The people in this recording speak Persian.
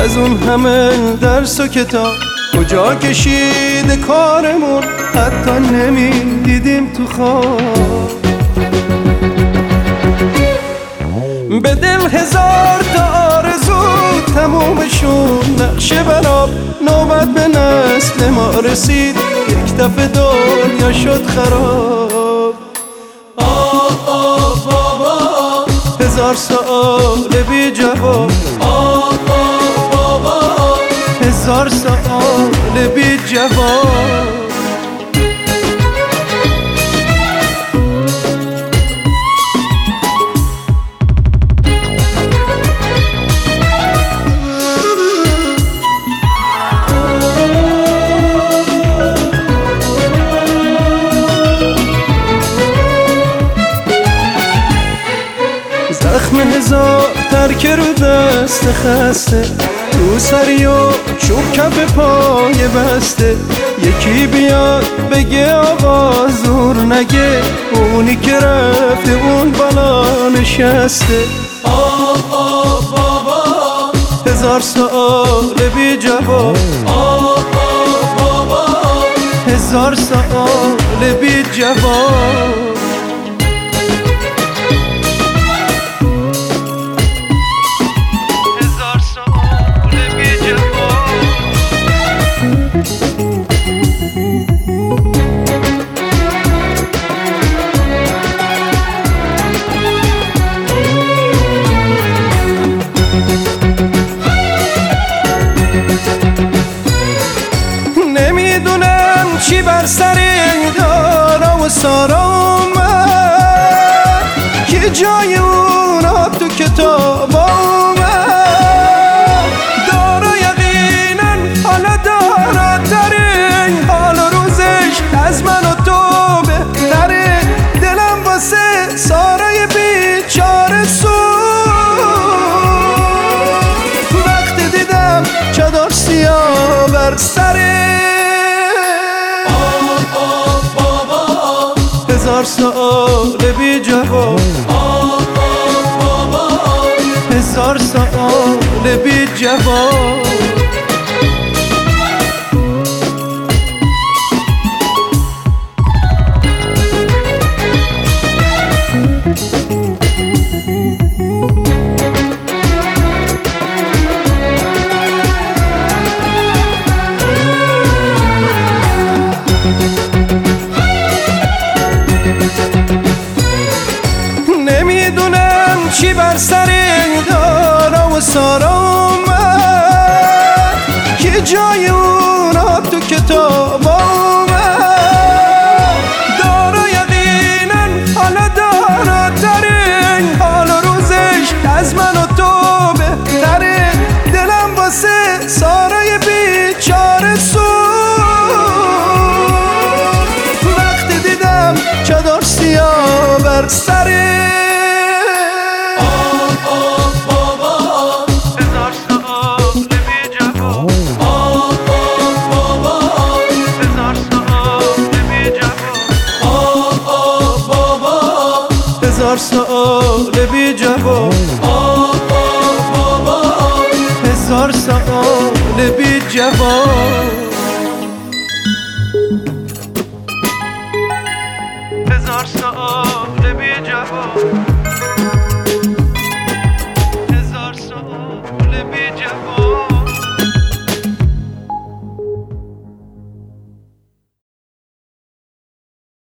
از اون همه درس و کتاب کجا کشیده کارمون، حتی نمیدیدیم تو خواب. به دل هزار تا آرزو تمومشون نقشه براب، نوبت به نسل ما رسید یک دفعه دنیا شد خراب. بابا هزار سوال بی جواب، بابا هزار سوال بی جواب. زخم هزار ترکه رو دست خسته، تو سری و چوب کف پای بسته. یکی بیاد بگه آقا زور نگه، اونی که رفته اون بالا نشسته. بابا هزار سوال بی جواب، بابا هزار سوال بی جواب. نمیدونم چی بر سر دارا و سارا اومد که جای اونا تو کتاب اومد. دارا یقینا حالا دارا ترین، حال و روزش از من و تو بهتره. دلم واسه سارای بیچاره سوخت وقتی دیدم چادر سیاه بر سره. هزار سوال بی جواب، هزار سوال بی جواب. نمیدونم چی بر سر دارا و سارا اومد که جای اونا تو کتاب اومد. دارا یقینا حالا دارا ترین، حال و روزش از من و تو بهتره. دلم واسه سارای بیچاره سوخت وقتی دیدم چادر سیاه بر سره. هزار سوال بی جواب، هزار سوال بی جواب.